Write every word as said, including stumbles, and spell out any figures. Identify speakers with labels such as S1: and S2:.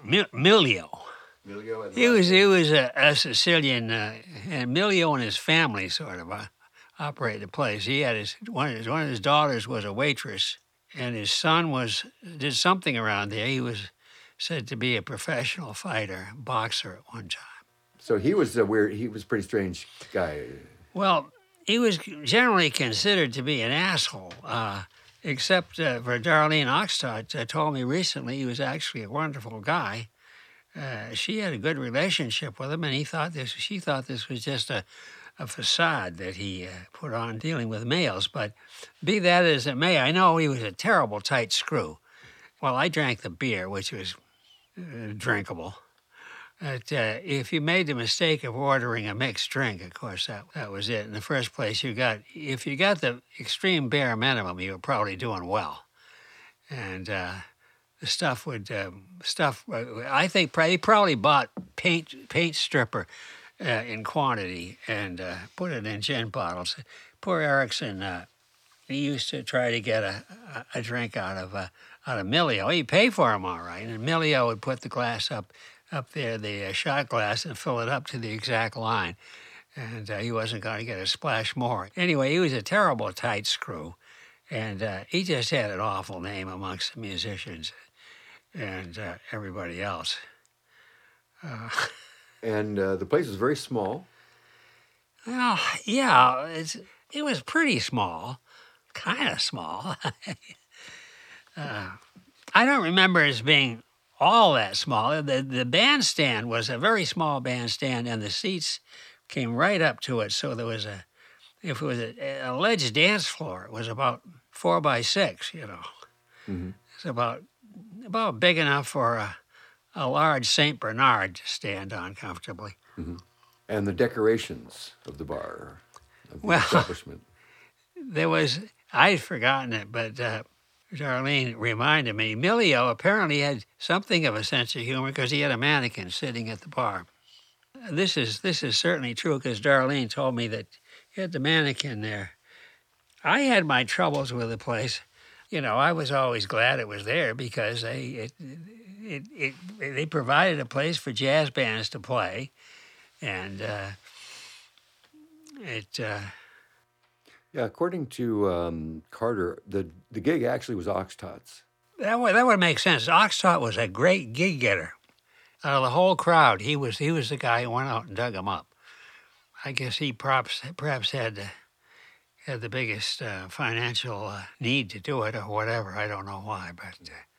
S1: Mil- Milio.
S2: Milio and
S1: He was he was a, a Sicilian, uh, and Milio and his family sort of uh, operated the place. He had his one of his one of his daughters was a waitress, and his son was did something around there. He was said to be a professional fighter, boxer at one time.
S2: So he was a weird. He was a pretty strange guy.
S1: Well, he was generally considered to be an asshole, uh, except uh, for Darlene Oxtott uh, told me recently he was actually a wonderful guy. Uh, she had a good relationship with him, and he thought this. She thought this was just a, a facade that he uh, put on dealing with males. But be that as it may, I know he was a terrible tight screw. Well, I drank the beer, which was uh, drinkable. But uh, if you made the mistake of ordering a mixed drink, of course, that that was it. In the first place, you got if you got the extreme bare minimum, you were probably doing well, and. Uh, The stuff would um, stuff. Uh, I think he probably bought paint paint stripper uh, in quantity and uh, put it in gin bottles. Poor Erickson, uh, he used to try to get a, a, a drink out of uh, out of Milio. He'd pay for him all right, and Milio would put the glass up up there, the uh, shot glass, and fill it up to the exact line, and uh, he wasn't going to get a splash more. Anyway, he was a terrible tight screw, and uh, he just had an awful name amongst the musicians and uh, everybody else. Uh,
S2: and uh, the place was very small.
S1: Well, yeah, it's, it was pretty small, kind of small. uh, I don't remember it as being all that small. The, the bandstand was a very small bandstand, and the seats came right up to it, so there was a, if it was a, a ledge dance floor, it was about four by six, you know. Mm-hmm. It's about about big enough for a, a large Saint Bernard to stand on comfortably.
S2: Mm-hmm. And the decorations of the bar, of the
S1: well,
S2: establishment.
S1: There was, I'd forgotten it, but uh, Darlene reminded me, Milio apparently had something of a sense of humor because he had a mannequin sitting at the bar. This is, this is certainly true because Darlene told me that he had the mannequin there. I had my troubles with the place. You know, I was always glad it was there because they it, it, it, they provided a place for jazz bands to play, and uh, it. Uh,
S2: yeah, according to um, Carter, the the gig actually was Oxtott's.
S1: That would that would make sense. Oxtott was a great gig getter. Out of the whole crowd, he was he was the guy who went out and dug them up. I guess he perhaps perhaps had. Uh, had the biggest uh, financial uh, need to do it or whatever. I don't know why, but uh,